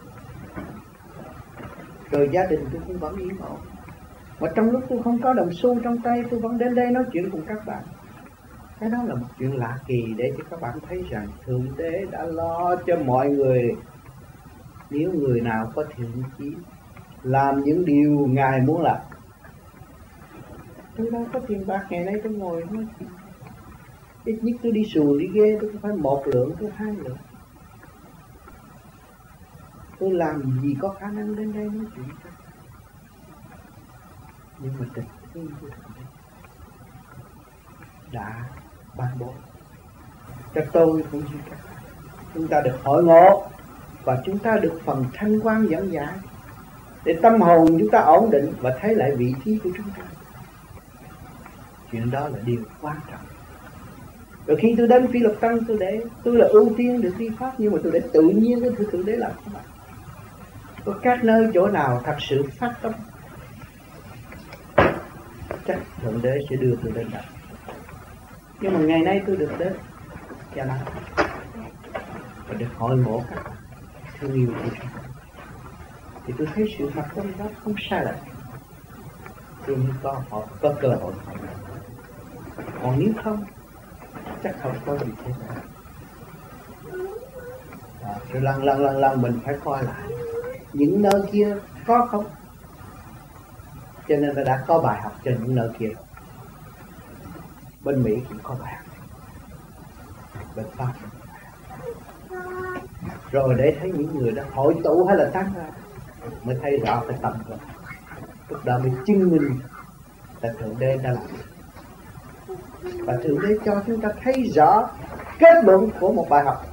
Rồi gia đình tôi cũng vẫn yên ổn. Mà trong lúc tôi không có đồng xu trong tay, tôi vẫn đến đây nói chuyện cùng các bạn. Cái đó là một chuyện lạ kỳ để cho các bạn thấy rằng Thượng Đế đã lo cho mọi người. Nếu người nào có thiện chí, làm những điều Ngài muốn làm. Tôi đâu có tiền bạc, ngày nay tôi ngồi nói chuyện. Ít nhất tôi đi xuồng đi ghê, tôi phải một lượng, tôi hai lượng. Tôi làm gì có khả năng đến đây nói chuyện. Nhưng mà tình thương của Thượng Đế đã ban bố cho tôi cũng như các bạn. Chúng ta được hội ngộ và chúng ta được phần thanh quan dẫn giải để tâm hồn chúng ta ổn định và thấy lại vị trí của chúng ta. Chuyện đó là điều quan trọng. Rồi khi tôi đến Phi Luật Tăng, tôi để tôi là ưu tiên được đi pháp, nhưng mà tôi để tự nhiên cái thứ Thượng Đế làm các bạn. Có các nơi chỗ nào thật sự phát tâm, chắc Thượng Đế sẽ đưa tôi đến đó. Nhưng mà ngày nay tôi được đến Gia Lăng và được hội ngộ các bạn thương yêu của chúng ta, thì tôi thấy sự thật trong đó không sai lệch. Tôi mới có họ có cơ hội. Còn nếu không, chắc không có gì thế nào. À, rồi lần lần lần lần mình phải coi lại những nơi kia có không. Cho nên là đã có bài học trên những nơi kia. Bên Mỹ cũng có bài học, bên Pháp cũng có bài học. Rồi để thấy những người đó hội tụ hay là tăng ra, mới thấy rõ cái tâm rồi. Lúc đó mới chứng minh là Thượng Đế đã làm. Và Thượng Đế cho chúng ta thấy rõ kết luận của một bài học.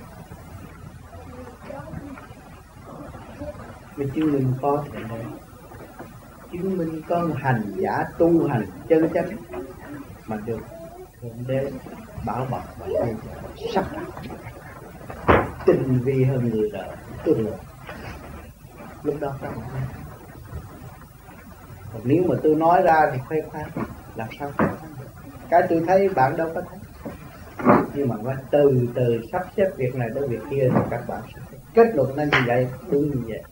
Mình chứng minh có thể đây, chứng minh con hành giả tu hành chân chánh mà được Thượng Đế bảo bọc và sắp tinh vi hơn người đời ước lượng. Lúc đó các bạn, còn nếu mà tôi nói ra thì khoe khoang, làm sao khoe khoang được? Cái tôi thấy bạn đâu có thấy, nhưng mà phải từ từ sắp xếp việc này tới việc kia thì các bạn sẽ kết luận nên như vậy, đúng như vậy.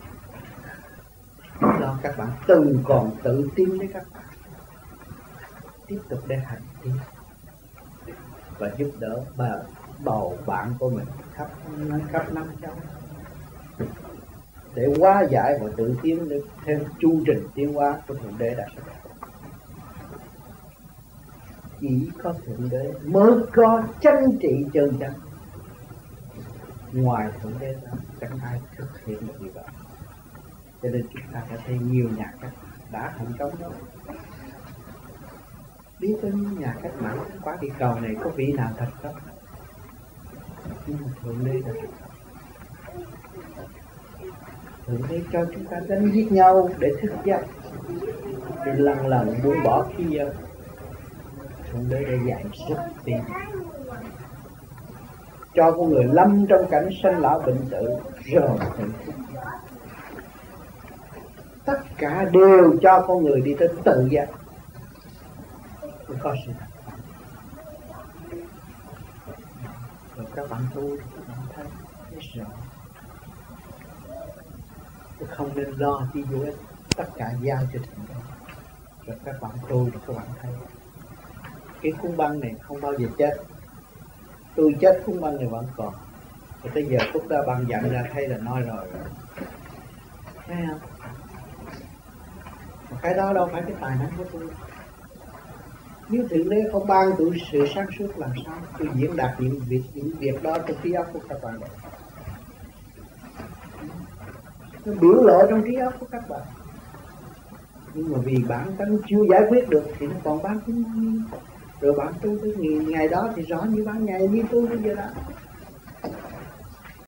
Đó, các bạn từ còn tự tin với các bạn tiếp tục để hành tiến và giúp đỡ bà bầu bạn của mình khắp khắp năm châu để hóa giải và tự tiến được theo chu trình tiến hóa của Thượng Đế đã sắp đặt. Chỉ có Thượng Đế mới có chân trị chân chánh, ngoài Thượng Đế ra chẳng ai thực hiện được điều đó. Cho nên chúng ta đã thấy nhiều nhà cách đã thành công đó. Biết tới những nhà cách mạng qua địa cầu này có vị nào thành công, nhưng mà Thượng Đế đã thành công. Thượng Đế cho chúng ta đánh giết nhau để thức giấc, thì lần lần buông bỏ khi giờ. Thượng Đế đã dạy rất tiền, cho con người lâm trong cảnh sanh lão bệnh tử rồi hạnh phúc. Tất cả đều cho con người đi tới tự giác. Không có sự thật. Rồi các bạn tu thì các bạn thấy thấy rõ. Tôi không nên lo chi vô ích, tất cả giao cho Thượng Đế. Rồi các bạn tu thì các bạn thấy cái khung băng này không bao giờ chết. Tôi chết khung băng này vẫn còn. Rồi tới giờ phút đó băng dặn ra thấy là nói rồi. Thấy không? Mà cái đó đâu phải cái tài năng của tôi. Nếu Thượng Đế không ban tôi sự sáng suốt làm sao tôi diễn đạt những việc những việc đó trong trí óc của các bạn. Nó biểu lộ trong trí óc của các bạn. Nhưng mà vì bản thân chưa giải quyết được thì nó còn bán chứng. Rồi bạn tu tới ngày, ngày đó thì rõ như ban ngày như tôi bây giờ đó.